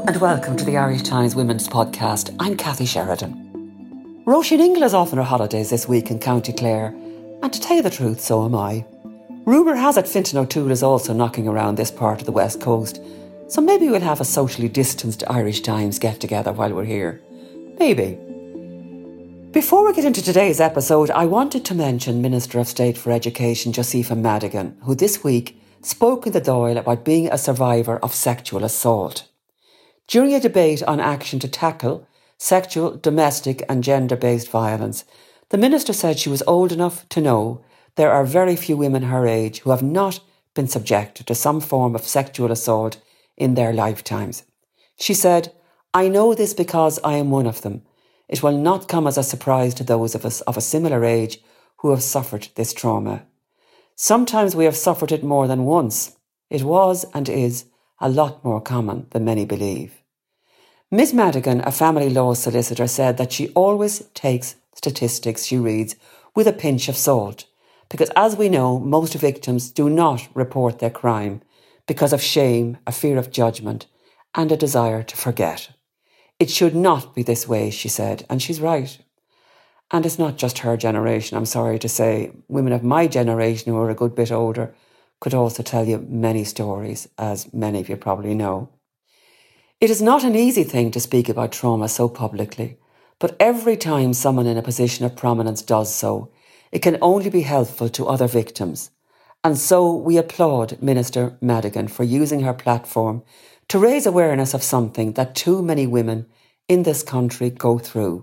and welcome to the Irish Times Women's Podcast. I'm Cathy Sheridan. Roisin Ingle is off on her holidays this week in County Clare, and to tell you the truth, so am I. Rumour has it Fintan O'Toole is also knocking around this part of the West Coast, so maybe we'll have a socially distanced Irish Times get-together while we're here. Maybe. Before we get into today's episode, I wanted to mention Minister of State for Education Josepha Madigan, who this week spoke in the Dáil about being a survivor of sexual assault. During a debate on action to tackle sexual, domestic and gender-based violence, the Minister said she was old enough to know there are very few women her age who have not been subjected to some form of sexual assault in their lifetimes. She said, "I know this because I am one of them. It will not come as a surprise to those of us of a similar age who have suffered this trauma. Sometimes we have suffered it more than once. It was and is a lot more common than many believe." Ms Madigan, a family law solicitor, said that she always takes statistics she reads with a pinch of salt, because as we know, most victims do not report their crime because of shame, a fear of judgment and a desire to forget. It should not be this way, she said, and she's right. And it's not just her generation, I'm sorry to say. Women of my generation who are a good bit older could also tell you many stories, as many of you probably know. It is not an easy thing to speak about trauma so publicly, but every time someone in a position of prominence does so, it can only be helpful to other victims. And so we applaud Minister Madigan for using her platform to raise awareness of something that too many women in this country go through.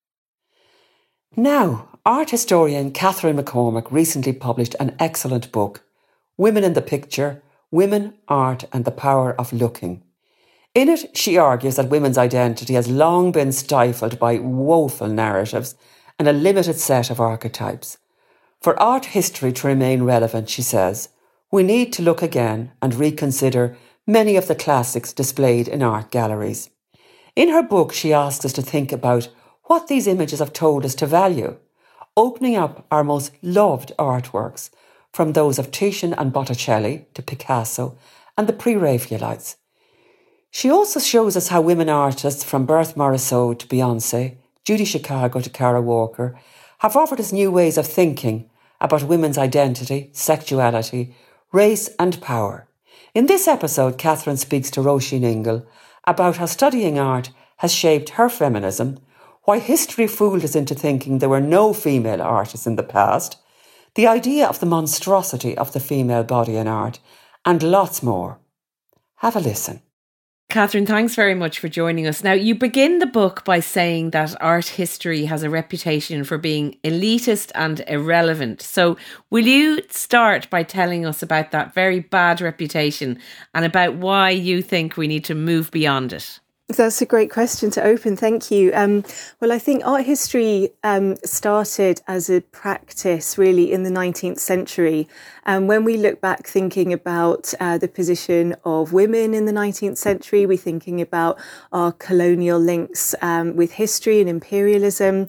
Now, art historian Catherine McCormack recently published an excellent book, Women in the Picture, Women, Art and the Power of Looking. In it, she argues that women's identity has long been stifled by woeful narratives and a limited set of archetypes. For art history to remain relevant, she says, we need to look again and reconsider many of the classics displayed in art galleries. In her book, she asks us to think about what these images have told us to value, opening up our most loved artworks, from those of Titian and Botticelli to Picasso and the pre-Raphaelites. She also shows us how women artists from Berthe Morisot to Beyoncé, Judy Chicago to Kara Walker, have offered us new ways of thinking about women's identity, sexuality, race and power. In this episode, Catherine speaks to Roisin Ingle about how studying art has shaped her feminism, why history fooled us into thinking there were no female artists in the past, the idea of the monstrosity of the female body in art, and lots more. Have a listen. Catherine, thanks very much for joining us. Now, you begin the book by saying that art history has a reputation for being elitist and irrelevant. So will you start by telling us about that very bad reputation and about why you think we need to move beyond it? That's a great question to open. Thank you. Well, I think art history started as a practice really in the 19th century. When we look back thinking about the position of women in the 19th century, we're thinking about our colonial links with history and imperialism,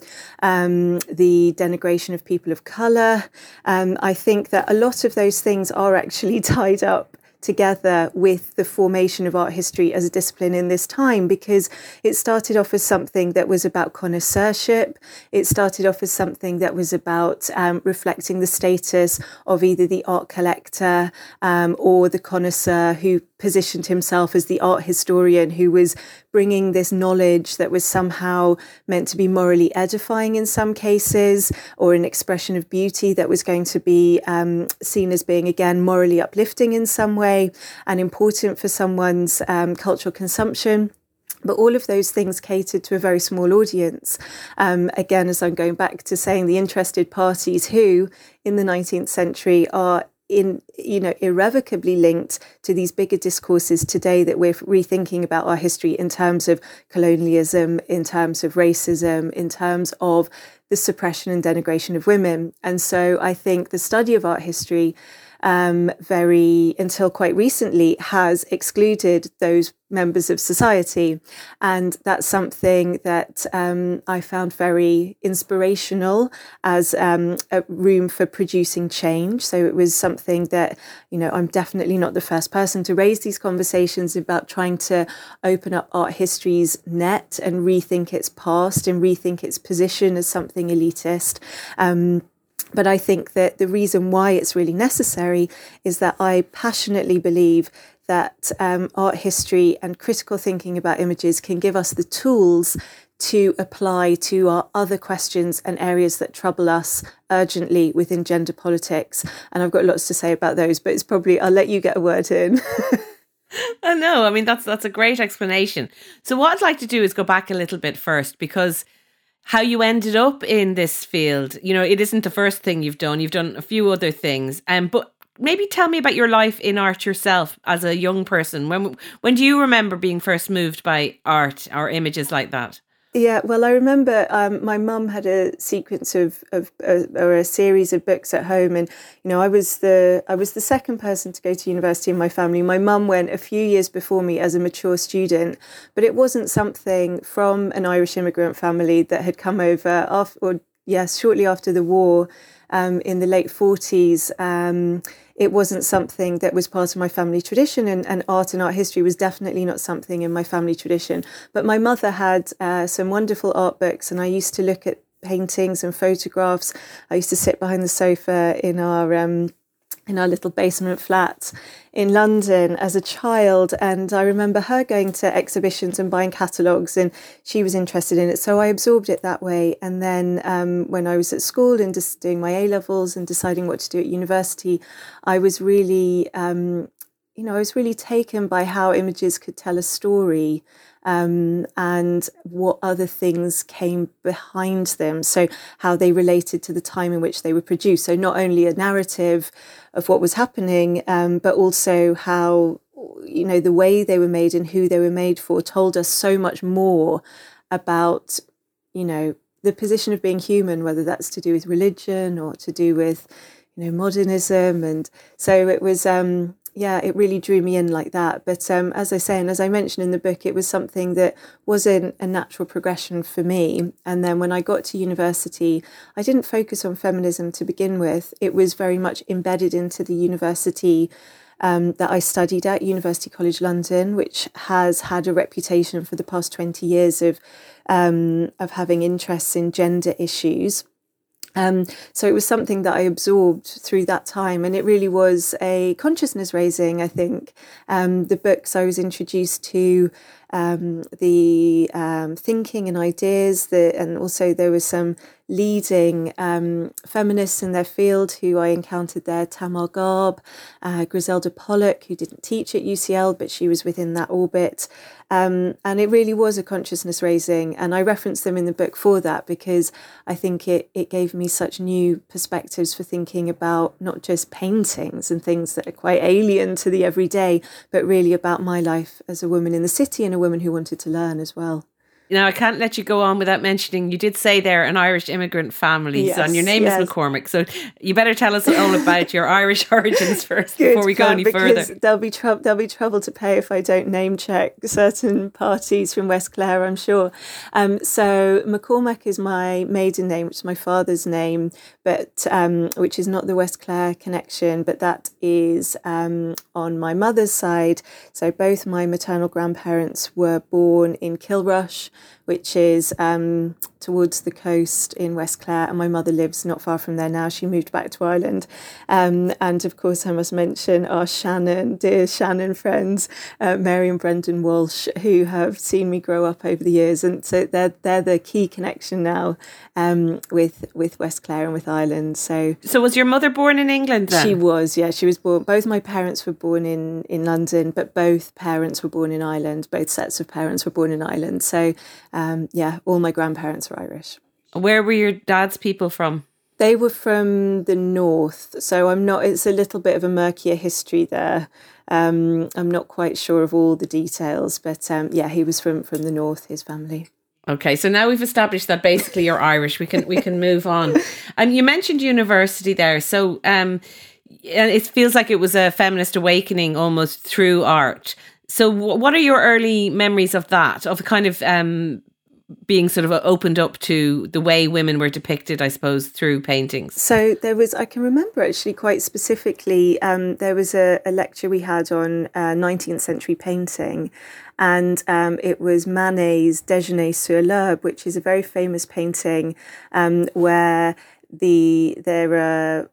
the denigration of people of colour. I think that a lot of those things are actually tied up together with the formation of art history as a discipline in this time, because it started off as something that was about connoisseurship. It started off as something that was about reflecting the status of either the art collector or the connoisseur who positioned himself as the art historian, who was bringing this knowledge that was somehow meant to be morally edifying in some cases, or an expression of beauty that was going to be seen as being, again, morally uplifting in some way and important for someone's cultural consumption. But all of those things catered to a very small audience. Again, as I'm going back to saying, the interested parties who, in the 19th century, are irrevocably linked to these bigger discourses today that we're rethinking about our history in terms of colonialism, in terms of racism, in terms of the suppression and denigration of women. And so I think the study of art history until quite recently, has excluded those members of society. And that's something that I found very inspirational as a room for producing change. So it was something that, I'm definitely not the first person to raise these conversations about trying to open up art history's net and rethink its past and rethink its position as something elitist. But I think that the reason why it's really necessary is that I passionately believe that art history and critical thinking about images can give us the tools to apply to our other questions and areas that trouble us urgently within gender politics. And I've got lots to say about those, but I'll let you get a word in. I know. I mean, that's a great explanation. So what I'd like to do is go back a little bit first, because how you ended up in this field, it isn't the first thing you've done. You've done a few other things. But maybe tell me about your life in art yourself as a young person. When do you remember being first moved by art or images like that? Yeah, well, I remember my mum had a sequence or a series of books at home, and I was the second person to go to university in my family. My mum went a few years before me as a mature student, but it wasn't something from an Irish immigrant family that had come over shortly after the war in the late 40s. It wasn't something that was part of my family tradition, and art and art history was definitely not something in my family tradition. But my mother had some wonderful art books, and I used to look at paintings and photographs. I used to sit behind the sofa in our little basement flat in London as a child, and I remember her going to exhibitions and buying catalogues, and she was interested in it, so I absorbed it that way. And then when I was at school and just doing my A-levels and deciding what to do at university, I was really taken by how images could tell a story, and what other things came behind them. So how they related to the time in which they were produced. So not only a narrative of what was happening, but also how, the way they were made and who they were made for told us so much more about, the position of being human, whether that's to do with religion or to do with, modernism. And so it was, it really drew me in like that. But as I say, and as I mentioned in the book, it was something that wasn't a natural progression for me. And then when I got to university, I didn't focus on feminism to begin with. It was very much embedded into the university that I studied at, University College London, which has had a reputation for the past 20 years of having interests in gender issues. So it was something that I absorbed through that time, and it really was a consciousness raising, I think. The books I was introduced to, the thinking and ideas, and also there was some leading feminists in their field who I encountered there, Tamar Garb, Griselda Pollock, who didn't teach at UCL, but she was within that orbit. And it really was a consciousness raising. And I reference them in the book for that, because I think it gave me such new perspectives for thinking about not just paintings and things that are quite alien to the everyday, but really about my life as a woman in the city and a woman who wanted to learn as well. Now, I can't let you go on without mentioning, you did say there an Irish immigrant family, yes, and your name is McCormick. So you better tell us all about your Irish origins first before we go any further. There'll be trouble to pay if I don't name check certain parties from West Clare, I'm sure. So McCormack is my maiden name, which is my father's name, but which is not the West Clare connection, but that is on my mother's side. So both my maternal grandparents were born in Kilrush, which is towards the coast in West Clare, and my mother lives not far from there now. She moved back to Ireland. And of course, I must mention our dear Shannon friends, Mary and Brendan Walsh, who have seen me grow up over the years. And so they're the key connection now with West Clare and with Ireland. So was your mother born in England then? She was, yeah. She was born. Both my parents were born in London, but both parents were born in Ireland. Both sets of parents were born in Ireland. So all my grandparents are Irish. Where were your dad's people from? They were from the north, so it's a little bit of a murkier history there. I'm not quite sure of all the details, but he was from the north, his family. Okay, so now we've established that basically you're Irish. We can move on. And you mentioned university there. So it feels like it was a feminist awakening almost through art. So what are your early memories of that, of kind of being sort of opened up to the way women were depicted, I suppose, through paintings? So I can remember actually quite specifically, there was a lecture we had on 19th century painting, and it was Manet's Déjeuner sur l'herbe, which is a very famous painting where there are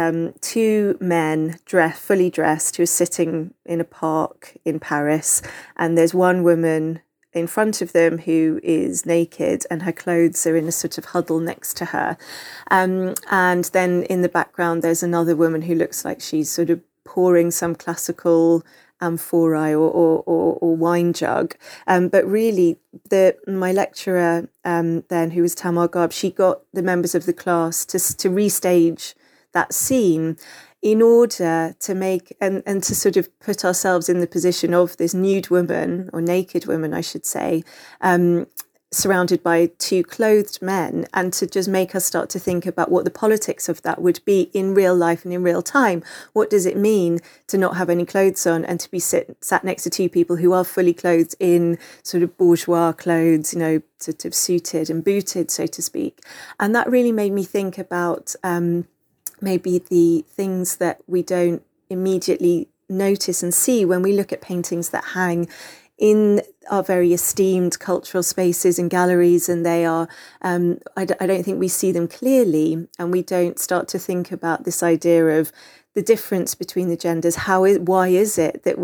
two men fully dressed who are sitting in a park in Paris, and there's one woman in front of them who is naked, and her clothes are in a sort of huddle next to her. And then in the background, there's another woman who looks like she's sort of pouring some classical amphorae or wine jug. But really, my lecturer then, who was Tamar Garb, she got the members of the class to restage that scene in order to make and to sort of put ourselves in the position of this nude woman, or naked woman, I should say, surrounded by two clothed men, and to just make us start to think about what the politics of that would be in real life and in real time. What does it mean to not have any clothes on and to be sat next to two people who are fully clothed in sort of bourgeois clothes, sort of suited and booted, so to speak. And that really made me think about maybe the things that we don't immediately notice and see when we look at paintings that hang in our very esteemed cultural spaces and galleries, and they are, I don't think we see them clearly, and we don't start to think about this idea of the difference between the genders. Why is it that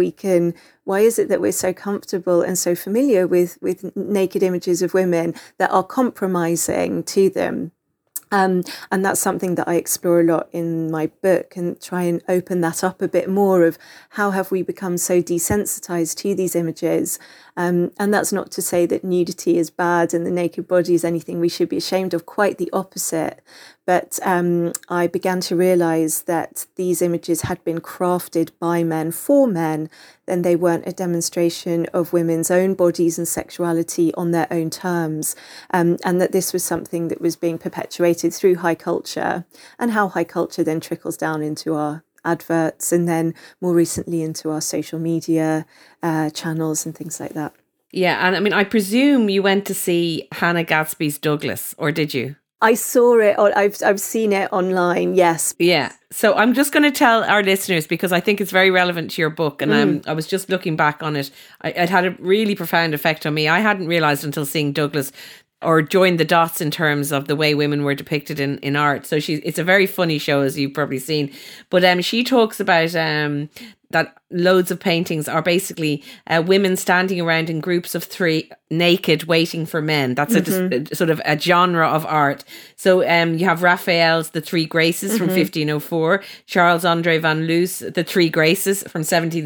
we're so comfortable and so familiar with naked images of women that are compromising to them? And that's something that I explore a lot in my book, and try and open that up a bit more of how have we become so desensitized to these images. And that's not to say that nudity is bad and the naked body is anything we should be ashamed of, quite the opposite. But I began to realize that these images had been crafted by men for men, and they weren't a demonstration of women's own bodies and sexuality on their own terms, and that this was something that was being perpetuated through high culture, and how high culture then trickles down into our adverts, and then more recently into our social media channels and things like that. Yeah, and I mean, I presume you went to see Hannah Gadsby's Douglas, or did you? I saw it. I've seen it online. Yes. Yeah. So I'm just going to tell our listeners, because I think it's very relevant to your book, and I was just looking back on it. It had a really profound effect on me. I hadn't realised until seeing Douglas, or joined the dots in terms of the way women were depicted in art. So it's a very funny show, as you've probably seen. But she talks about that loads of paintings are basically women standing around in groups of three, naked, waiting for men. That's a sort of a genre of art. So you have Raphael's The Three Graces from 1504, Charles-André van Loos, The Three Graces from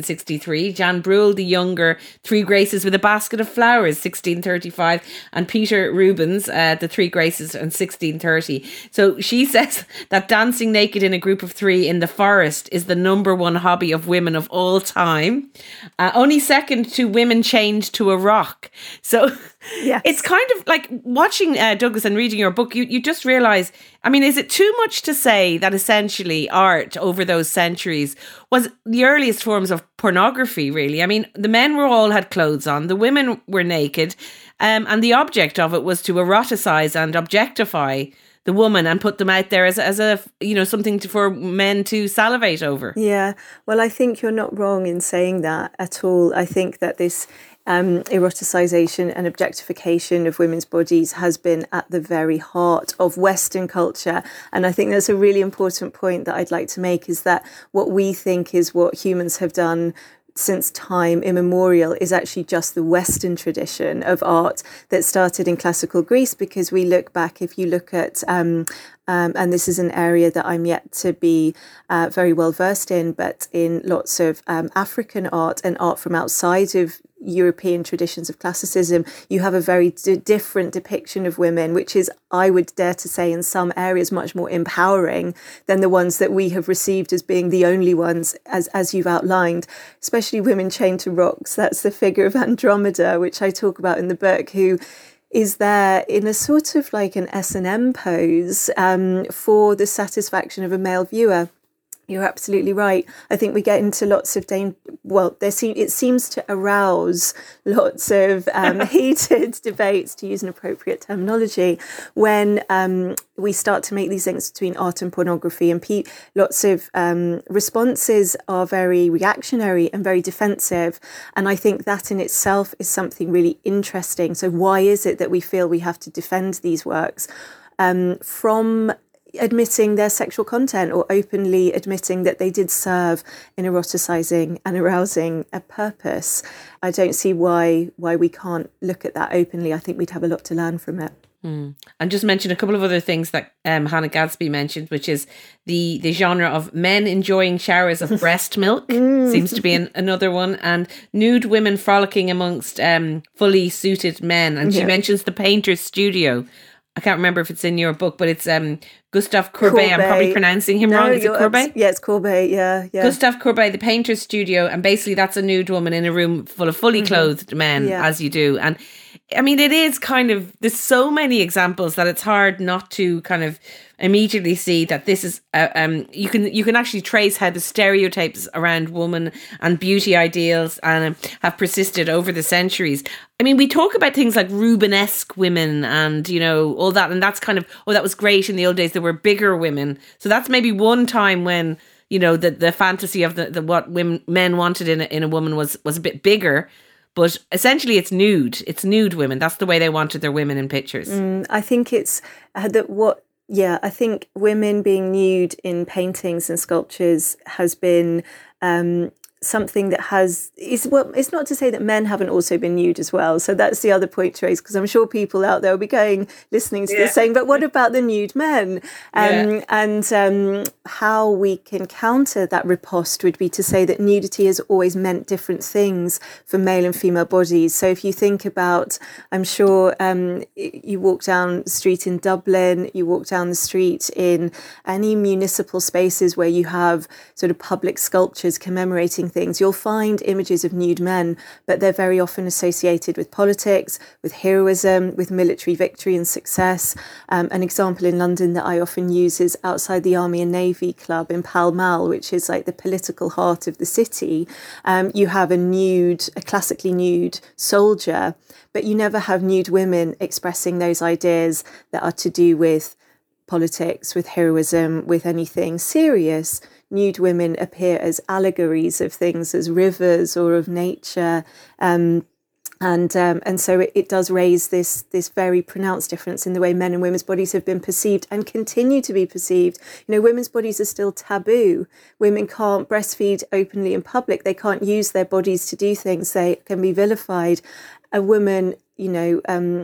1763, Jan Breuil the Younger, Three Graces with a Basket of Flowers, 1635, and Peter Rubens, The Three Graces in 1630. So she says that dancing naked in a group of three in the forest is the number one hobby of women of all time, only second to women chained to a rock. So yes. It's kind of like watching Douglas and reading your book, you just realise, I mean, is it too much to say that essentially art over those centuries was the earliest forms of pornography, really? I mean, the men had clothes on, the women were naked, and the object of it was to eroticize and objectify the woman and put them out there as a something for men to salivate over. Yeah, well, I think you're not wrong in saying that at all. I think that this eroticization and objectification of women's bodies has been at the very heart of Western culture. And I think that's a really important point that I'd like to make, is that what we think is what humans have done since time immemorial is actually just the Western tradition of art that started in classical Greece. Because we look back, if you look at, and this is an area that I'm yet to be very well versed in, but in lots of African art and art from outside of European traditions of classicism, you have a very different depiction of women, which is, I would dare to say, in some areas much more empowering than the ones that we have received as being the only ones, as you've outlined, especially women chained to rocks. That's the figure of Andromeda, which I talk about in the book, who is there in a sort of like an S&M pose for the satisfaction of a male viewer. You're absolutely right. I think we get into lots of it seems to arouse lots of heated debates, to use an appropriate terminology, when we start to make these links between art and pornography, and lots of responses are very reactionary and very defensive. And I think that in itself is something really interesting. So why is it that we feel we have to defend these works from admitting their sexual content, or openly admitting that they did serve an eroticizing and arousing a purpose? I don't see why we can't look at that openly. I think we'd have a lot to learn from it. And just mention a couple of other things that Hannah Gadsby mentioned, which is the genre of men enjoying showers of breast milk seems to be another one, and nude women frolicking amongst fully suited men. And she mentions the Painter's Studio. I can't remember if it's in your book, but it's Gustave Courbet. I'm probably pronouncing him wrong. Is it Courbet? Yeah, it's Courbet. Yeah. Gustave Courbet, the Painter's Studio, and basically that's a nude woman in a room full of fully clothed men, as you do. And I mean, it is kind of, there's so many examples that it's hard not to kind of immediately see that this is you can actually trace how the stereotypes around woman and beauty ideals have persisted over the centuries. I mean, we talk about things like Rubenesque women and, you know, all that, and that's kind of, oh, that was great in the old days. There were bigger women, so that's maybe one time when, you know, the fantasy of the what men wanted in a woman was a bit bigger. But essentially, it's nude. It's nude women. That's the way they wanted their women in pictures. I think it's I think women being nude in paintings and sculptures has been something that it's not to say that men haven't also been nude as well. So that's the other point to raise, because I'm sure people out there will be listening to this saying, but what about the nude men? And how we can counter that riposte would be to say that nudity has always meant different things for male and female bodies. So if you think about, I'm sure you walk down the street in Dublin, you walk down the street in any municipal spaces where you have sort of public sculptures commemorating things, you'll find images of nude men, but they're very often associated with politics, with heroism, with military victory and success. An example in London that I often use is outside the Army and Navy Club in Pall Mall, which is like the political heart of the city. You have a classically nude soldier, but you never have nude women expressing those ideas that are to do with politics, with heroism, with anything serious. Nude women appear as allegories of things, as rivers or of nature, and so it does raise this very pronounced difference in the way men and women's bodies have been perceived and continue to be perceived. You know, women's bodies are still taboo. Women can't breastfeed openly in public. They can't use their bodies to do things. They can be vilified. A woman, you know,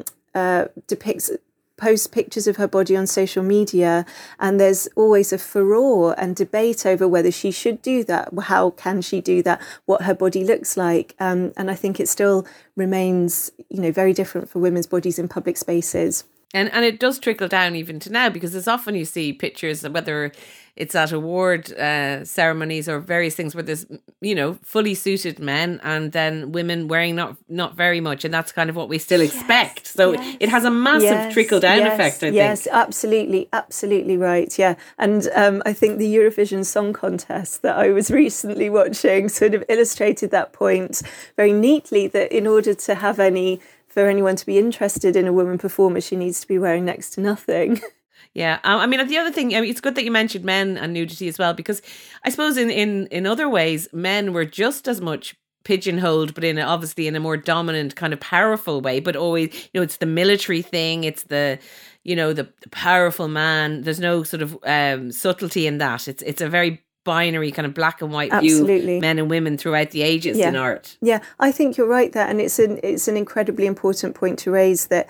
posts pictures of her body on social media, and there's always a furore and debate over whether she should do that, how can she do that, what her body looks like, and I think it still remains, you know, very different for women's bodies in public spaces. And it does trickle down even to now, because as often you see pictures, whether it's at award ceremonies or various things, where there's, you know, fully suited men and then women wearing not very much, and that's kind of what we still expect. So it has a massive trickle down effect, I think. Yes, absolutely right. Yeah, and I think the Eurovision Song Contest that I was recently watching sort of illustrated that point very neatly. That in order to have for anyone to be interested in a woman performer, she needs to be wearing next to nothing. Yeah, I mean, the other thing, I mean, it's good that you mentioned men and nudity as well, because I suppose in other ways, men were just as much pigeonholed, but obviously in a more dominant kind of powerful way. But always, you know, it's the military thing, it's the, you know, the powerful man. There's no sort of subtlety in that. It's a very binary kind of black and white view of men and women throughout the ages in art. Yeah, I think you're right there, and it's an incredibly important point to raise that.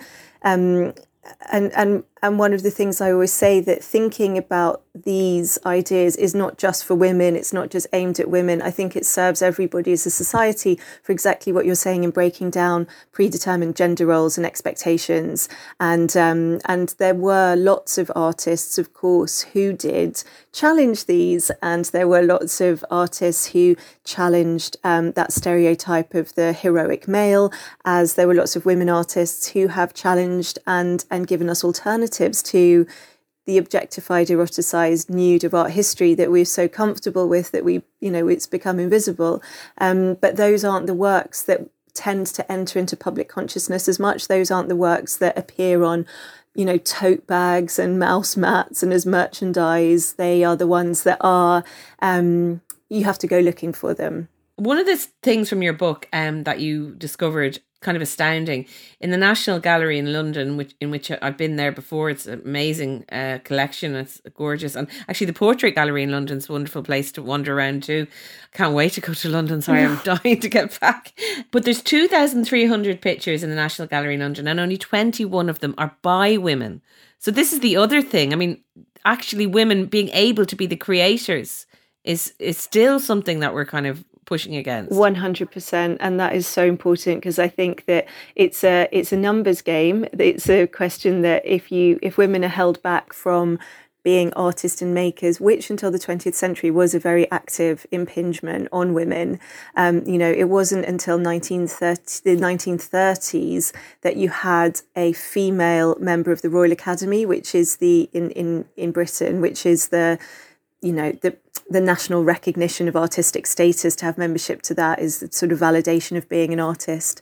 And one of the things I always say, that thinking about these ideas is not just for women, it's not just aimed at women. I think it serves everybody as a society for exactly what you're saying in breaking down predetermined gender roles and expectations. And there were lots of artists, of course, who did challenge these, and there were lots of artists who challenged that stereotype of the heroic male, as there were lots of women artists who have challenged and given us alternatives to the objectified, eroticized nude of art history that we're so comfortable with that it's become invisible. But those aren't the works that tend to enter into public consciousness as much. Those aren't the works that appear on tote bags and mouse mats and as merchandise. They are the ones that are, you have to go looking for them. One of the things from your book that you discovered, kind of astounding, in the National Gallery in London, in which I've been there before. It's an amazing collection. It's gorgeous. And actually the Portrait Gallery in London is a wonderful place to wander around too. Can't wait to go to London. Sorry, I'm dying to get back. But there's 2,300 pictures in the National Gallery in London, and only 21 of them are by women. So this is the other thing. I mean, actually women being able to be the creators is still something that we're kind of pushing against. 100%, and that is so important, because I think that it's a numbers game. It's a question that if women are held back from being artists and makers, which until the 20th century was a very active impingement on women. It wasn't until the 1930s that you had a female member of the Royal Academy, which is in Britain, which is the national recognition of artistic status. To have membership to that is the sort of validation of being an artist.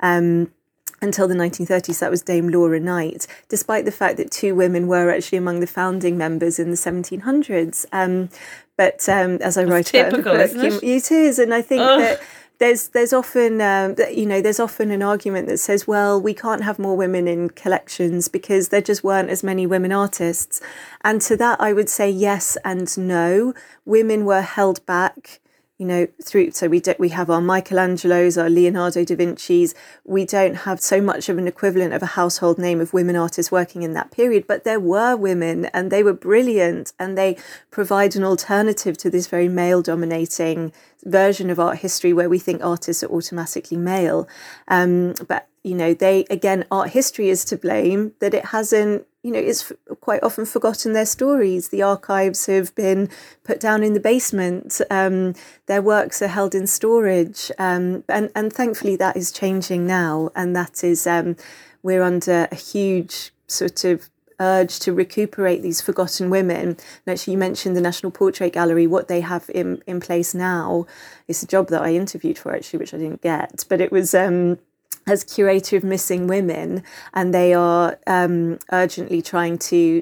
Until the 1930s, that was Dame Laura Knight, despite the fact that two women were actually among the founding members in the 1700s. But as I write about in the book, it is, and I think that there's often an argument that says, well, we can't have more women in collections because there just weren't as many women artists. And to that, I would say yes and no. Women were held back, through. So we have our Michelangelos, our Leonardo da Vinci's. We don't have so much of an equivalent of a household name of women artists working in that period, but there were women, and they were brilliant, and they provide an alternative to this very male-dominating version of art history where we think artists are automatically male. But art history is to blame that it hasn't. It's quite often forgotten their stories. The archives have been put down in the basement. Their works are held in storage. And thankfully that is changing now. And that is, we're under a huge sort of urge to recuperate these forgotten women. And actually, you mentioned the National Portrait Gallery. What they have in place now is a job that I interviewed for, actually, which I didn't get. But it was as curator of missing women, and they are urgently trying to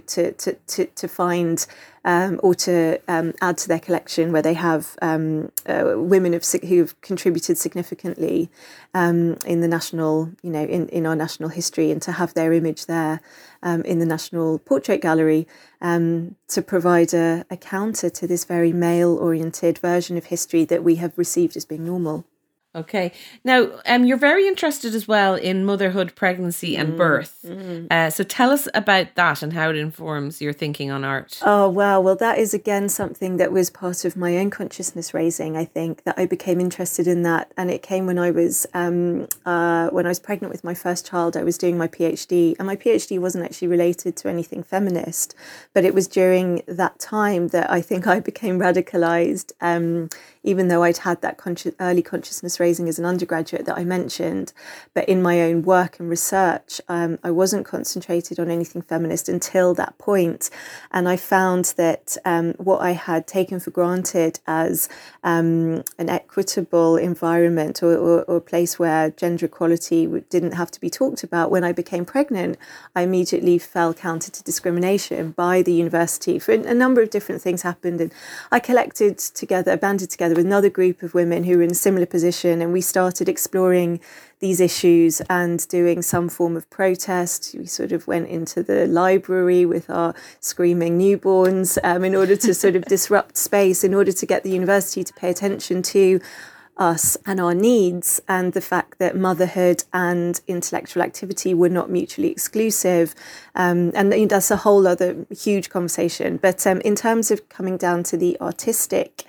find or to add to their collection, where they have women who have contributed significantly in the national, in our national history, and to have their image there in the National Portrait Gallery to provide a counter to this very male-oriented version of history that we have received as being normal. Okay. Now, you're very interested as well in motherhood, pregnancy and birth. So tell us about that and how it informs your thinking on art. Oh, wow. Well, that is, again, something that was part of my own consciousness raising, I think, that I became interested in that. And it came when I was pregnant with my first child. I was doing my PhD, and my PhD wasn't actually related to anything feminist, but it was during that time that I think I became radicalized, even though I'd had that early consciousness raising as an undergraduate that I mentioned. But in my own work and research, I wasn't concentrated on anything feminist until that point. And I found that what I had taken for granted as an equitable environment or a place where gender equality didn't have to be talked about, when I became pregnant, I immediately fell counter to discrimination by the university. For a number of different things happened, and I banded together with another group of women who were in a similar position, and we started exploring these issues and doing some form of protest. We sort of went into the library with our screaming newborns in order to sort of disrupt space, in order to get the university to pay attention to us and our needs, and the fact that motherhood and intellectual activity were not mutually exclusive. And that's a whole other huge conversation. But in terms of coming down to the artistic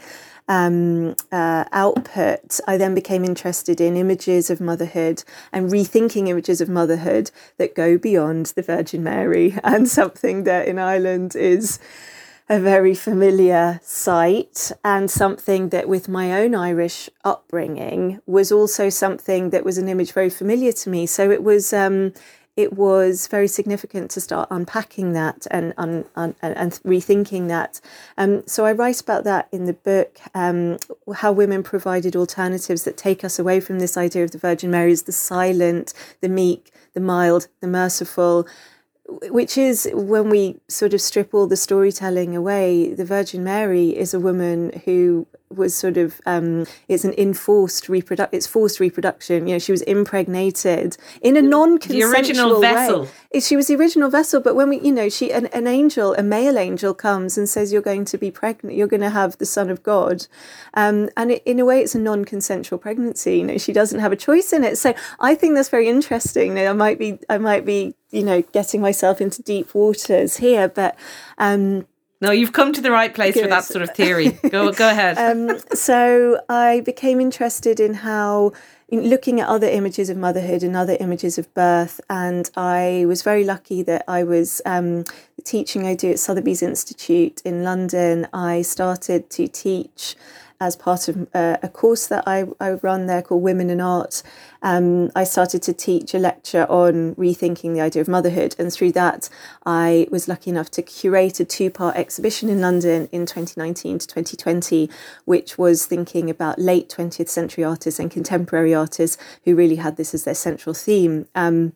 output, I then became interested in images of motherhood and rethinking images of motherhood that go beyond the Virgin Mary, and something that in Ireland is a very familiar sight, and something that with my own Irish upbringing was also something that was an image very familiar to me. So it was it was very significant to start unpacking that and rethinking that. So I write about that in the book, how women provided alternatives that take us away from this idea of the Virgin Mary as the silent, the meek, the mild, the merciful, which is, when we sort of strip all the storytelling away, the Virgin Mary is a woman who was sort of, it's forced reproduction. You know, she was impregnated in a non-consensual the original vessel. way. She was the original vessel, but when we, you know, an angel, a male angel comes and says, you're going to be pregnant, you're going to have the Son of God. And in a way, it's a non-consensual pregnancy. You know, she doesn't have a choice in it. So I think that's very interesting. Now, I might be, you know, getting myself into deep waters here, but no, you've come to the right place for that sort of theory. Go ahead. So I became interested in how, looking at other images of motherhood and other images of birth, and I was very lucky that I was the teaching I do at Sotheby's Institute in London. I started to teach as part of a course that I run there called Women in Art. I started to teach a lecture on rethinking the idea of motherhood, and through that I was lucky enough to curate a 2-part exhibition in London in 2019 to 2020, which was thinking about late 20th century artists and contemporary artists who really had this as their central theme. And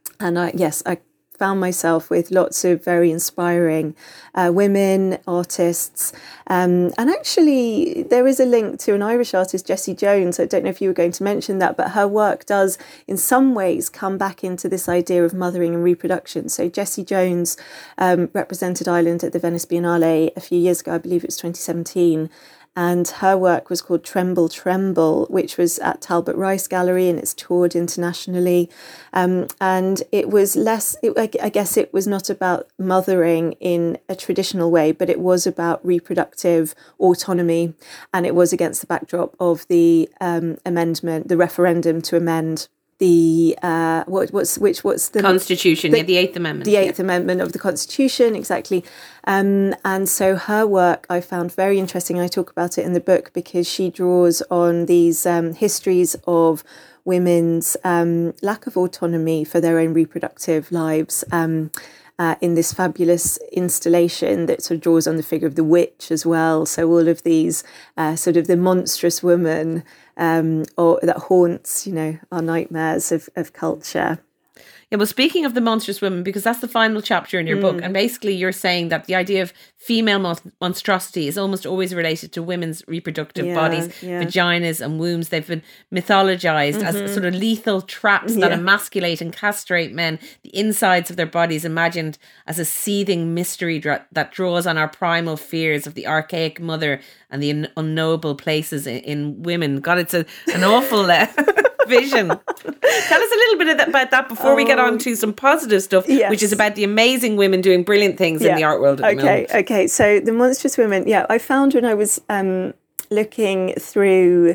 I found myself with lots of very inspiring women artists, and actually there is a link to an Irish artist, Jessie Jones. I don't know if you were going to mention that, but her work does in some ways come back into this idea of mothering and reproduction. So Jessie Jones represented Ireland at the Venice Biennale a few years ago, I believe it was 2017. And her work was called Tremble, Tremble, which was at Talbot Rice Gallery, and it's toured internationally. And it was I guess it was not about mothering in a traditional way, but it was about reproductive autonomy. And it was against the backdrop of the amendment, the referendum to amend the what's the Constitution, the Eighth Amendment. The Eighth Amendment of the Constitution, exactly. And so her work I found very interesting. I talk about it in the book because she draws on these histories of women's lack of autonomy for their own reproductive lives. In this fabulous installation that sort of draws on the figure of the witch as well. So all of these sort of the monstrous woman or that haunts, you know, our nightmares of culture. Yeah, well, speaking of the monstrous women, because that's the final chapter in your book, and basically you're saying that the idea of female monstrosity is almost always related to women's reproductive bodies, vaginas and wombs. They've been mythologized as sort of lethal traps that emasculate and castrate men, the insides of their bodies imagined as a seething mystery that draws on our primal fears of the archaic mother and the unknowable places in women. God, it's an awful vision. Tell us a little bit about that before we get on to some positive stuff, which is about the amazing women doing brilliant things in the art world at the moment. Okay, so the monstrous women, I found when I was looking through,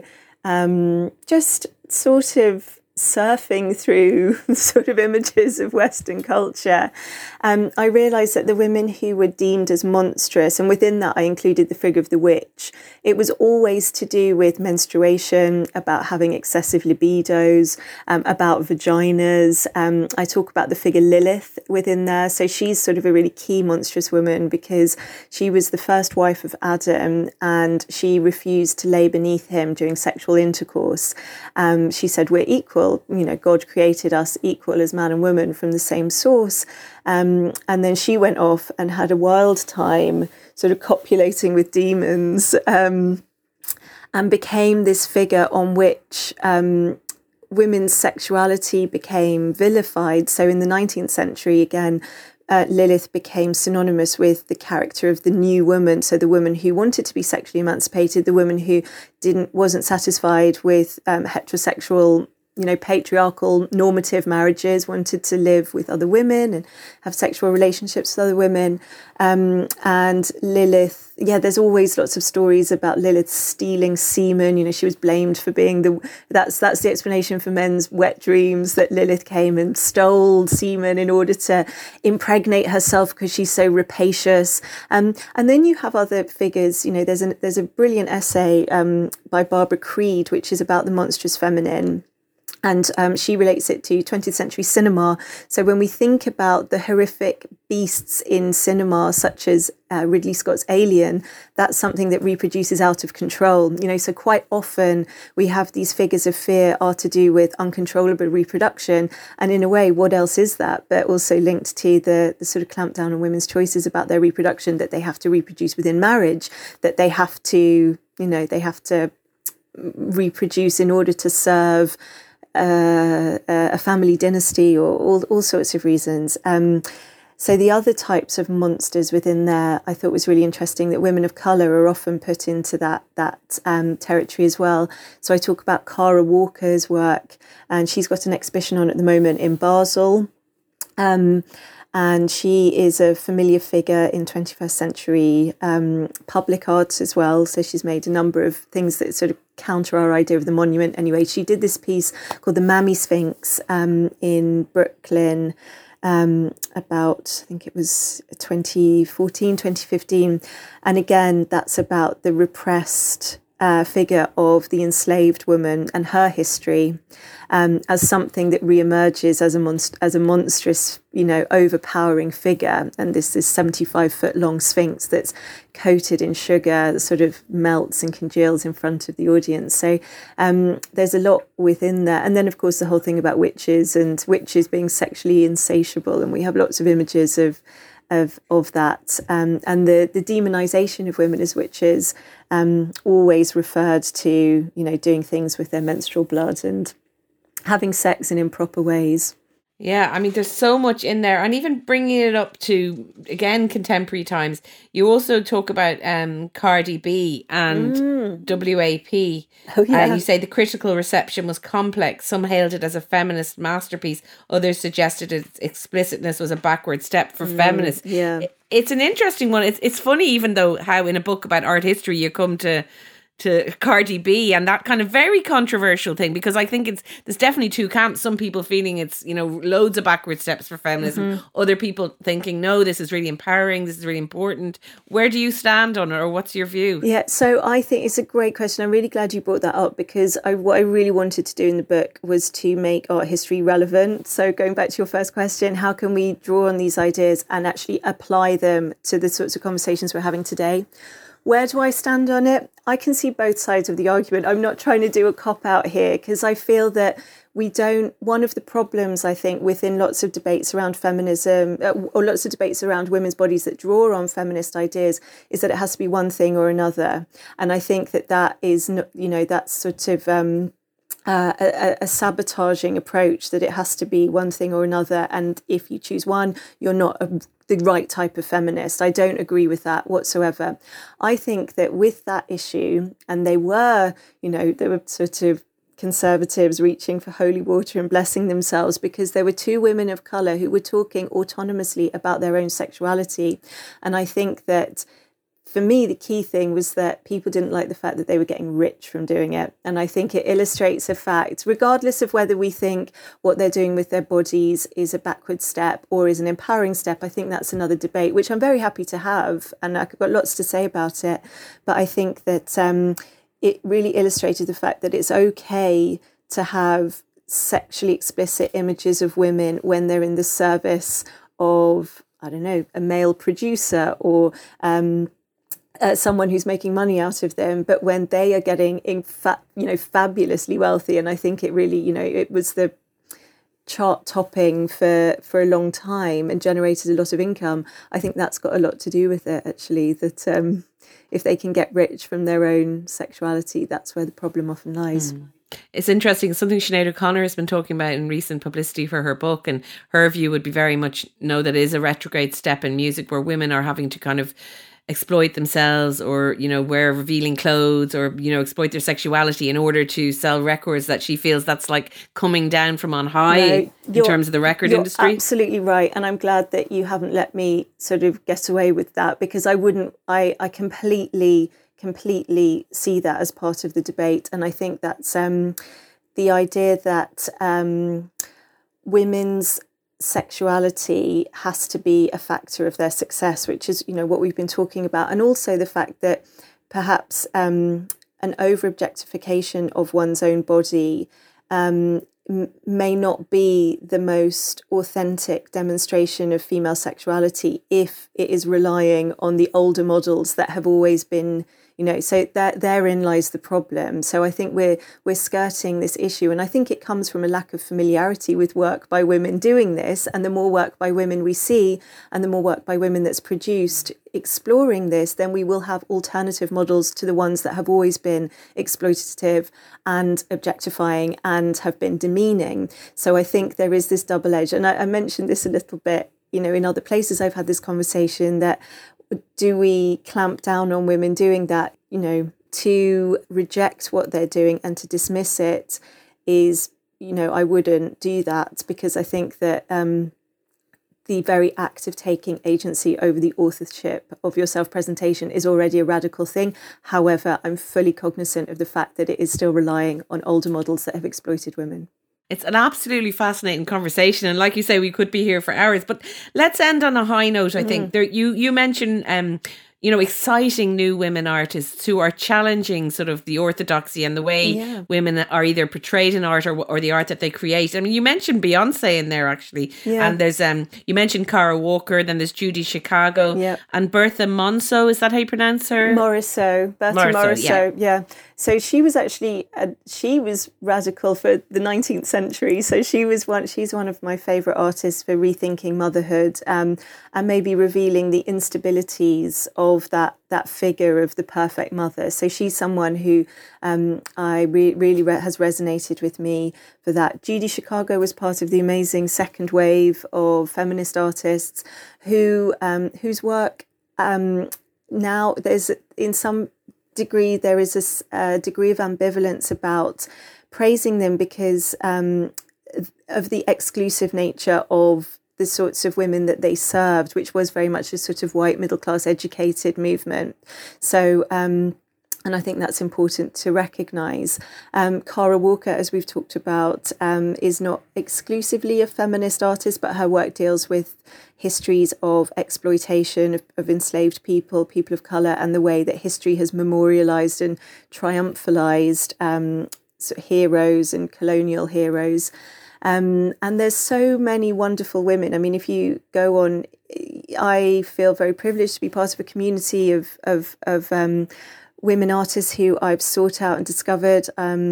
just sort of surfing through sort of images of Western culture, I realised that the women who were deemed as monstrous, and within that I included the figure of the witch, it was always to do with menstruation, about having excessive libidos, about vaginas. I talk about the figure Lilith within there. So she's sort of a really key monstrous woman because she was the first wife of Adam and she refused to lay beneath him during sexual intercourse. She said, we're equal. You know, God created us equal as man and woman from the same source. And then she went off and had a wild time sort of copulating with demons, and became this figure on which women's sexuality became vilified. So in the 19th century, again, Lilith became synonymous with the character of the new woman. So the woman who wanted to be sexually emancipated, the woman who wasn't satisfied with heterosexual, patriarchal normative marriages, wanted to live with other women and have sexual relationships with other women. And Lilith, there's always lots of stories about Lilith stealing semen. She was blamed for being that's the explanation for men's wet dreams, that Lilith came and stole semen in order to impregnate herself because she's so rapacious. And then you have other figures. There's a brilliant essay by Barbara Creed, which is about the monstrous feminine. And she relates it to 20th century cinema. So when we think about the horrific beasts in cinema, such as Ridley Scott's Alien, that's something that reproduces out of control. So quite often we have these figures of fear are to do with uncontrollable reproduction. And in a way, what else is that? But also linked to the sort of clampdown on women's choices about their reproduction, that they have to reproduce within marriage, that they have to, they have to reproduce in order to serve a family dynasty, or all sorts of reasons. So the other types of monsters within there, I thought was really interesting, that women of colour are often put into that territory as well. So I talk about Kara Walker's work, and she's got an exhibition on at the moment in Basel. And she is a familiar figure in 21st century public art as well. So she's made a number of things that sort of counter our idea of the monument. Anyway, she did this piece called The Mammy Sphinx in Brooklyn about, I think it was 2014, 2015. And again, that's about the repressed figure of the enslaved woman and her history as something that reemerges as a monstrous, overpowering figure. And this 75-foot long sphinx that's coated in sugar that sort of melts and congeals in front of the audience. So there's a lot within there. And then, of course, the whole thing about witches and witches being sexually insatiable. And we have lots of images of that, and the demonization of women as witches, always referred to, doing things with their menstrual blood and having sex in improper ways. Yeah, I mean, there's so much in there, and even bringing it up to, again, contemporary times. You also talk about Cardi B and WAP. Oh, yeah. You say the critical reception was complex. Some hailed it as a feminist masterpiece. Others suggested its explicitness was a backward step for feminists. Yeah, it's an interesting one. It's funny, even though, how in a book about art history you come to Cardi B and that kind of very controversial thing, because I think there's definitely two camps. Some people feeling it's, loads of backward steps for feminism. Other people thinking, no, this is really empowering. This is really important. Where do you stand on it, or what's your view? Yeah, so I think it's a great question. I'm really glad you brought that up, because what I really wanted to do in the book was to make art history relevant. So going back to your first question, how can we draw on these ideas and actually apply them to the sorts of conversations we're having today? Where do I stand on it? I can see both sides of the argument. I'm not trying to do a cop-out here, because I feel that one of the problems, I think, within lots of debates around feminism, or lots of debates around women's bodies that draw on feminist ideas, is that it has to be one thing or another. And I think that is, that's sort of a sabotaging approach, that it has to be one thing or another. And if you choose one, you're not the right type of feminist. I don't agree with that whatsoever. I think that with that issue, and they were sort of conservatives reaching for holy water and blessing themselves, because there were two women of colour who were talking autonomously about their own sexuality. And I think that, for me, the key thing was that people didn't like the fact that they were getting rich from doing it. And I think it illustrates a fact, regardless of whether we think what they're doing with their bodies is a backward step or is an empowering step. I think that's another debate, which I'm very happy to have. And I've got lots to say about it. But I think that it really illustrated the fact that it's okay to have sexually explicit images of women when they're in the service of, I don't know, a male producer or someone who's making money out of them, but when they are getting fabulously wealthy. And I think it really, it was the chart topping for a long time and generated a lot of income. I think that's got a lot to do with it, actually, that if they can get rich from their own sexuality, that's where the problem often lies. It's interesting. Something Sinead O'Connor has been talking about in recent publicity for her book, and her view would be very much, that is a retrograde step in music where women are having to kind of exploit themselves, or wear revealing clothes, or exploit their sexuality in order to sell records, that she feels that's like coming down from on high in terms of the record industry. Absolutely right, and I'm glad that you haven't let me sort of get away with that, because I completely see that as part of the debate. And I think that's the idea that women's sexuality has to be a factor of their success, which is what we've been talking about, and also the fact that perhaps an over objectification of one's own body may not be the most authentic demonstration of female sexuality if it is relying on the older models that have always been, so therein lies the problem. So I think we're skirting this issue, and I think it comes from a lack of familiarity with work by women doing this. And the more work by women we see, and the more work by women that's produced exploring this, then we will have alternative models to the ones that have always been exploitative and objectifying and have been demeaning. So I think there is this double edge, and I mentioned this a little bit, in other places I've had this conversation, that do we clamp down on women doing that? To reject what they're doing and to dismiss it is, I wouldn't do that, because I think that the very act of taking agency over the authorship of your self-presentation is already a radical thing. However, I'm fully cognizant of the fact that it is still relying on older models that have exploited women. It's an absolutely fascinating conversation, and like you say, we could be here for hours. But let's end on a high note. I think you mentioned exciting new women artists who are challenging sort of the orthodoxy and the way women are either portrayed in art or the art that they create. I mean, you mentioned Beyonce in there actually, and there's you mentioned Cara Walker, then there's Judy Chicago, and Bertha Monceau. Is that how you pronounce her? Bertha Morisot. Yeah. So she was actually she was radical for the 19th century. So she's one of my favourite artists for rethinking motherhood, and maybe revealing the instabilities of that figure of the perfect mother. So she's someone who really has resonated with me for that. Judy Chicago was part of the amazing second wave of feminist artists whose work now there's in some degree there is a degree of ambivalence about praising them because of the exclusive nature of the sorts of women that they served, which was very much a sort of white middle class educated movement. So and I think that's important to recognise. Cara Walker, as we've talked about, is not exclusively a feminist artist, but her work deals with histories of exploitation of enslaved people of colour, and the way that history has memorialised and triumphalised sort of heroes and colonial heroes. And there's so many wonderful women. I mean, if you go on, I feel very privileged to be part of a community of women artists who I've sought out and discovered.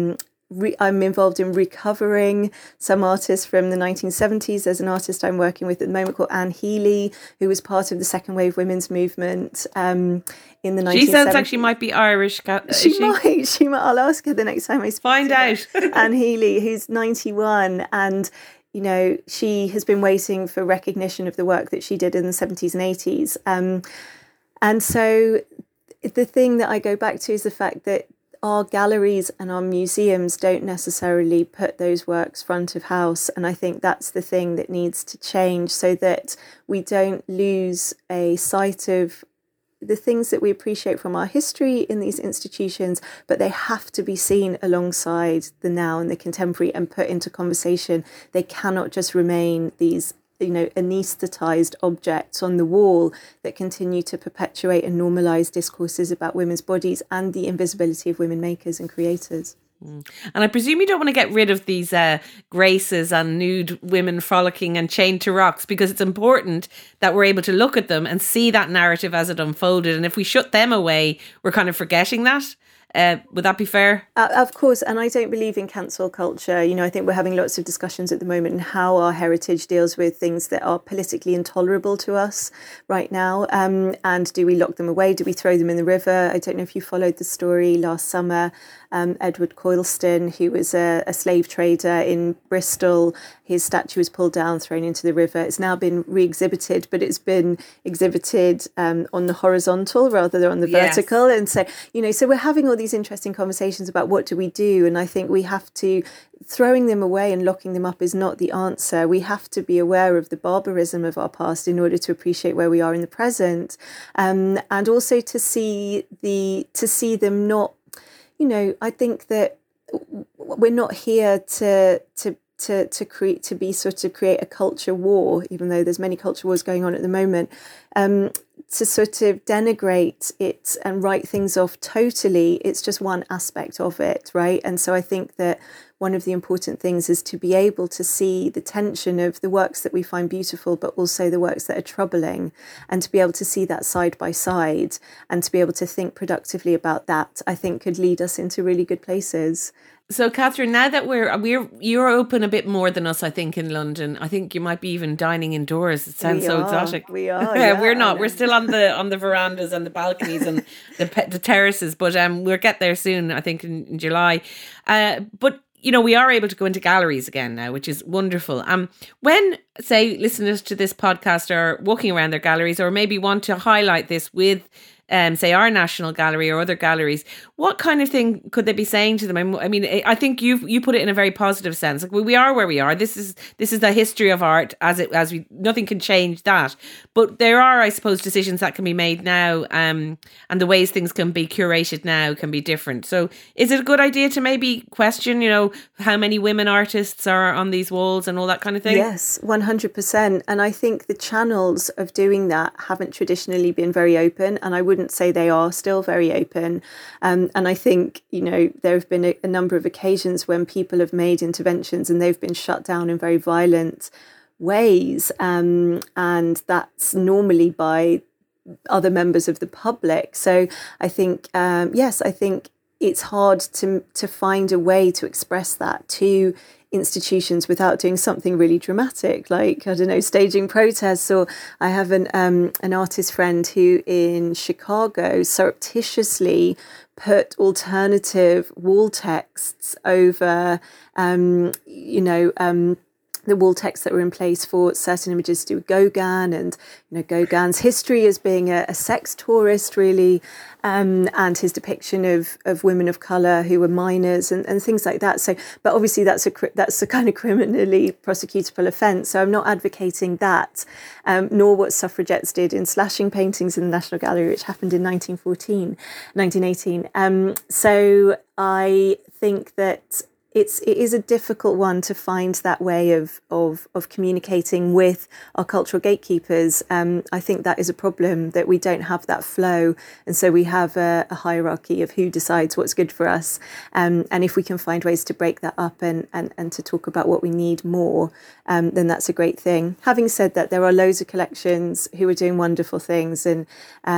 I'm involved in recovering some artists from the 1970s. There's an artist I'm working with at the moment called Anne Healy, who was part of the second wave women's movement in the 1970s. She sounds like she might be Irish. She might. I'll ask her the next time I speak. Find out. Anne Healy, who's 91, and she has been waiting for recognition of the work that she did in the 70s and 80s. And so the thing that I go back to is the fact that our galleries and our museums don't necessarily put those works front of house. And I think that's the thing that needs to change, so that we don't lose a sight of the things that we appreciate from our history in these institutions, but they have to be seen alongside the now and the contemporary and put into conversation. They cannot just remain these anaesthetized objects on the wall that continue to perpetuate and normalize discourses about women's bodies and the invisibility of women makers and creators. And I presume you don't want to get rid of these graces and nude women frolicking and chained to rocks, because it's important that we're able to look at them and see that narrative as it unfolded. And if we shut them away, we're kind of forgetting that. Would that be fair? Of course, and I don't believe in cancel culture. I think we're having lots of discussions at the moment on how our heritage deals with things that are politically intolerable to us right now. And do we lock them away? Do we throw them in the river? I don't know if you followed the story last summer. Edward Coilston, who was a slave trader in Bristol, his statue was pulled down, thrown into the river. It's now been re-exhibited, but it's been exhibited on the horizontal rather than on the vertical. And so, so we're having all these interesting conversations about what do we do. And I think we have to, throwing them away and locking them up is not the answer. We have to be aware of the barbarism of our past in order to appreciate where we are in the present. And also to see them not, I think that we're not here to create a culture war, even though there's many culture wars going on at the moment. to sort of denigrate it and write things off totally, it's just one aspect of it, right? And so I think that one of the important things is to be able to see the tension of the works that we find beautiful, but also the works that are troubling, and to be able to see that side by side and to be able to think productively about that, I think could lead us into really good places. So, Catherine, now that you're open a bit more than us, I think, in London. I think you might be even dining indoors. It sounds so exotic. We are. Yeah, we're not. We're still on the verandas and the balconies and the terraces. But we'll get there soon. I think in July. But we are able to go into galleries again now, which is wonderful. When, say, listeners to this podcast are walking around their galleries, or maybe want to highlight this with, say, our National Gallery or other galleries, what kind of thing could they be saying to them? I mean, I think you put it in a very positive sense. Like, we are where we are. This is the history of art nothing can change that. But there are, I suppose, decisions that can be made now, and the ways things can be curated now can be different. So is it a good idea to maybe question, how many women artists are on these walls and all that kind of thing? Yes, 100%. And I think the channels of doing that haven't traditionally been very open, and I wouldn't say they are still very open. And I think, there have been a number of occasions when people have made interventions and they've been shut down in very violent ways. And that's normally by other members of the public. So I think, I think it's hard to find a way to express that to institutions without doing something really dramatic, like, I don't know, staging protests. Or I have an artist friend who in Chicago surreptitiously put alternative wall texts over, the wall texts that were in place for certain images to do with Gauguin, and Gauguin's history as being a sex tourist, really, and his depiction of women of colour who were minors and things like that. So, but obviously that's a kind of criminally prosecutable offence. So I'm not advocating that, nor what suffragettes did in slashing paintings in the National Gallery, which happened in 1918. So I think that it is a difficult one to find that way of communicating with our cultural gatekeepers. I think that is a problem, that we don't have that flow. And so we have a hierarchy of who decides what's good for us. And if we can find ways to break that up and to talk about what we need more, then that's a great thing. Having said that, there are loads of collections who are doing wonderful things and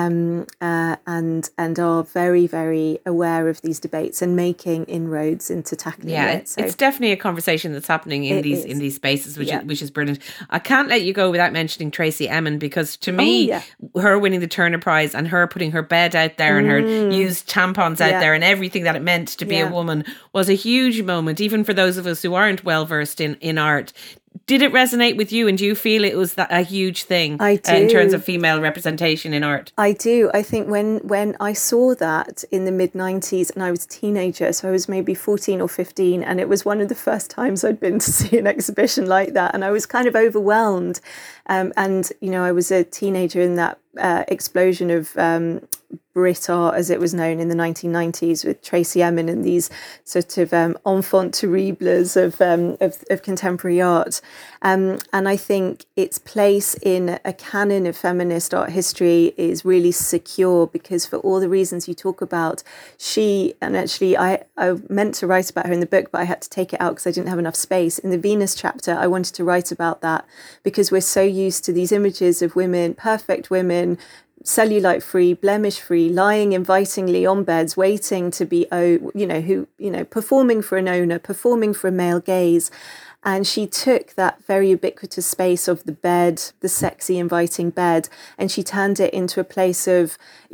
are very, very aware of these debates and making inroads into tackling it. So it's definitely a conversation that's happening in these spaces, which is brilliant. I can't let you go without mentioning Tracey Emin, because to me, her winning the Turner Prize and her putting her bed out there and her used tampons out there and everything that it meant to be a woman was a huge moment, even for those of us who aren't well versed in art. Did it resonate with you, and do you feel it was a huge thing in terms of female representation in art? I do. I think when I saw that in the mid-90s, and I was a teenager, so I was maybe 14 or 15, and it was one of the first times I'd been to see an exhibition like that, and I was kind of overwhelmed. And, I was a teenager in that explosion of Brit art, as it was known in the 1990s, with Tracey Emin and these sort of enfant terribles of contemporary art. And I think its place in a canon of feminist art history is really secure, because for all the reasons you talk about, I meant to write about her in the book, but I had to take it out because I didn't have enough space. In the Venus chapter, I wanted to write about that, because we're so used to these images of women, perfect women, cellulite-free, blemish-free, lying invitingly on beds, waiting to be, performing for an owner, performing for a male gaze. And she took that very ubiquitous space of the bed, the sexy, inviting bed, and she turned it into a place of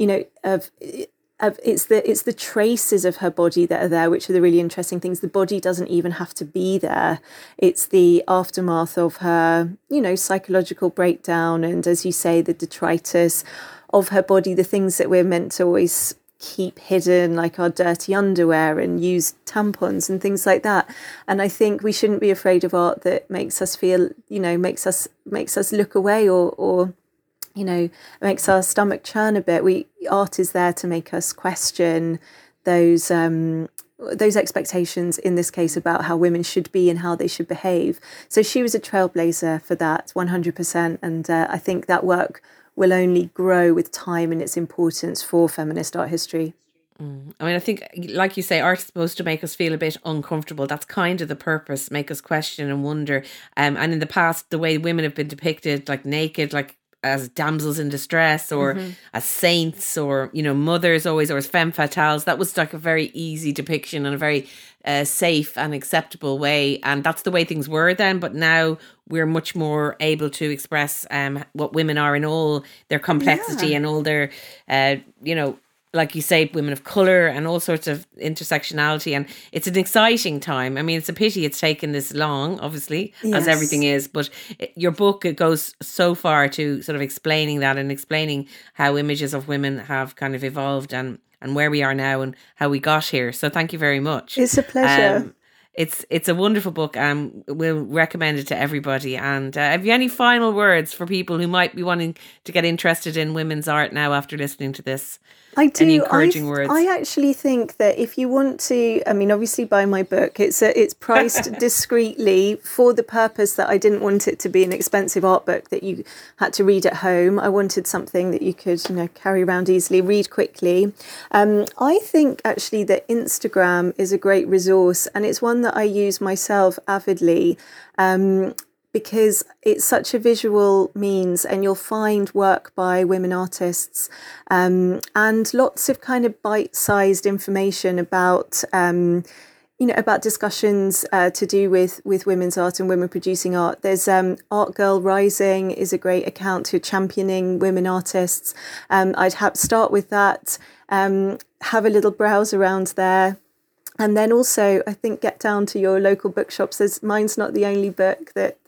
it's the traces of her body that are there, which are the really interesting things. The body doesn't even have to be there. It's the aftermath of her, psychological breakdown, and, as you say, the detritus of her body, the things that we're meant to always keep hidden, like our dirty underwear and used tampons and things like that. And I think we shouldn't be afraid of art that makes us feel, makes us look away or makes our stomach churn a bit. Art is there to make us question those expectations, in this case, about how women should be and how they should behave. So she was a trailblazer for that, 100%. And I think that work will only grow with time and its importance for feminist art history. I mean, I think, like you say, art is supposed to make us feel a bit uncomfortable. That's kind of the purpose, make us question and wonder. And in the past, the way women have been depicted, like naked, like as damsels in distress, or as saints, or, you know, mothers always, or as femme fatales, that was like a very easy depiction and a very safe and acceptable way. And that's the way things were then. But now we're much more able to express what women are in all their complexity and all their, you know, like you say, women of colour and all sorts of intersectionality. And it's an exciting time. I mean, it's a pity it's taken this long, obviously, as everything is. But your book, it goes so far to sort of explaining that and explaining how images of women have kind of evolved and where we are now and how we got here. So thank you very much. It's a pleasure. It's a wonderful book. We'll recommend it to everybody. And have you any final words for people who might be wanting to get interested in women's art now after listening to this? I do. Any encouraging words? I actually think that if you want to, I mean, obviously buy my book. It's priced discreetly for the purpose that I didn't want it to be an expensive art book that you had to read at home. I wanted something that you could, you know, carry around easily, read quickly. I think actually that Instagram is a great resource, and it's one that I use myself avidly. Because it's such a visual means, and you'll find work by women artists and lots of kind of bite-sized information about, you know, about discussions to do with women's art and women producing art. There's Art Girl Rising is a great account to championing women artists. I'd start with that, have a little browse around there. And then also, I think, get down to your local bookshops. Mine's not the only book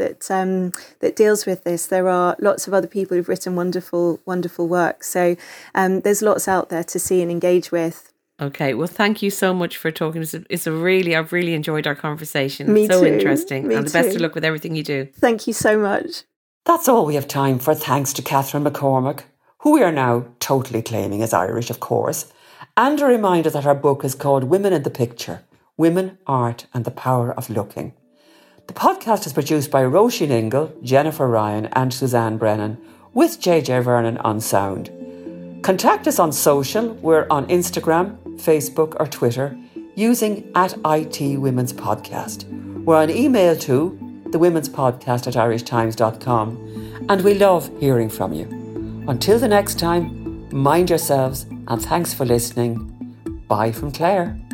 that deals with this. There are lots of other people who've written wonderful, wonderful work. So there's lots out there to see and engage with. Okay, well, thank you so much for talking. I've really enjoyed our conversation. Me so too. Interesting. And the best of luck with everything you do. Thank you so much. That's all we have time for, thanks to Catherine McCormack, who we are now totally claiming as Irish, of course. And a reminder that our book is called Women in the Picture, Women, Art and the Power of Looking. The podcast is produced by Roisin Ingle, Jennifer Ryan and Suzanne Brennan, with JJ Vernon on sound. Contact us on social. We're on Instagram, Facebook or Twitter using @IT Women's Podcast. We're on email too, thewomenspodcast@irishtimes.com, and we love hearing from you. Until the next time, mind yourselves and thanks for listening. Bye from Claire.